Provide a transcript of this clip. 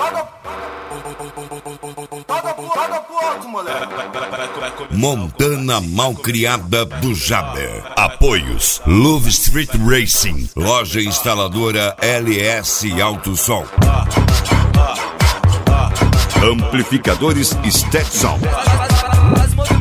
Montana Malcriada do Jaber. Apoios: Love Street Racing, loja instaladora LS Alto Som, Amplificadores Stetson.